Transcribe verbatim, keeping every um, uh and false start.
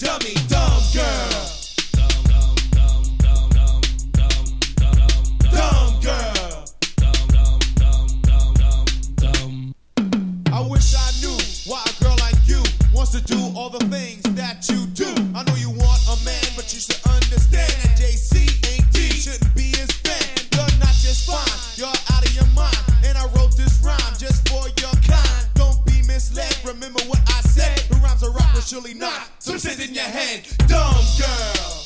dummy, dumb girl. Dumb girl. I wish I knew why a girl like you wants to do all the things that you do. I know you want a man, but you should understand that J C ain't D, shouldn't be his fan. You're not just fine, you're out of your mind. And I wrote this rhyme just for your kind. Don't be misled, remember what I said. The rhymes are rock, but surely not some shit in your head. Dumb girl.